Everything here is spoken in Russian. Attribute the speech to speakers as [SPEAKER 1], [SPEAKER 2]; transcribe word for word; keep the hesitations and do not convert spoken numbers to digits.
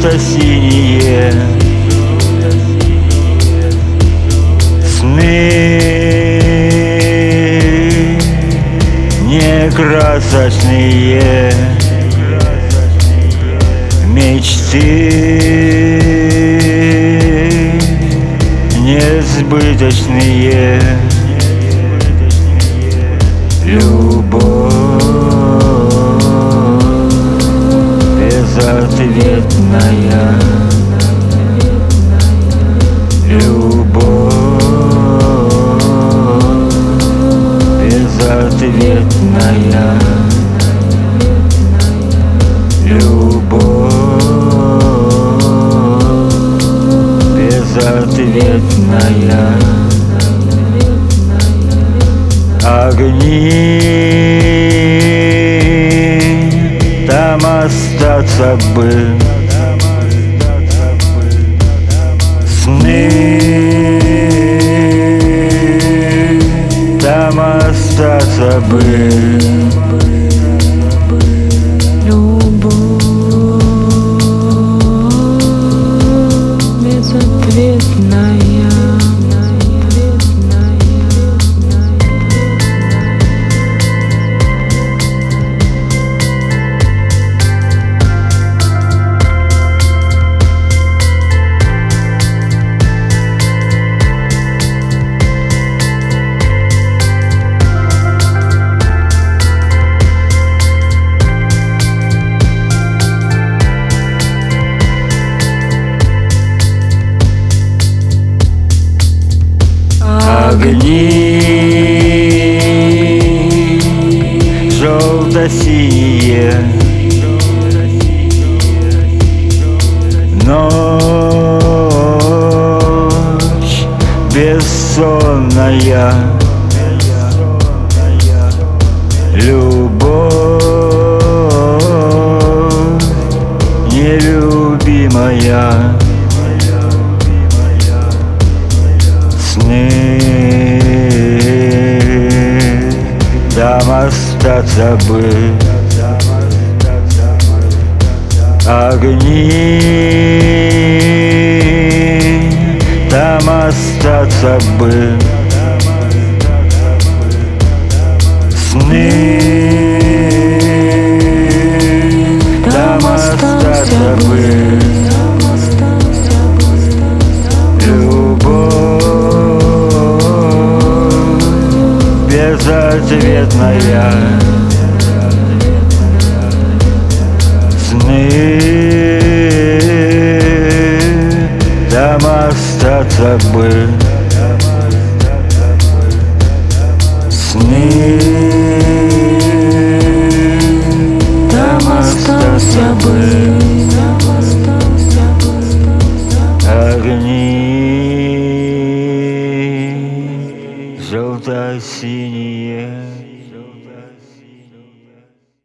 [SPEAKER 1] желто-синие сны, некрасочные мечты, несбыточные. Любовь безответная, любовь безответная, любовь безответная. Огни, там остаться бы, сны, там остаться бы.
[SPEAKER 2] Любовь безответная.
[SPEAKER 1] Огни желто-синие, ночь бессонная, любовь нелюбимая, сны, там остаться бы. Огни, там остаться бы. Сны, там остаться бы. Безответная, сны, там остаться бы. Сны, там остаться бы. Огни желто-синие.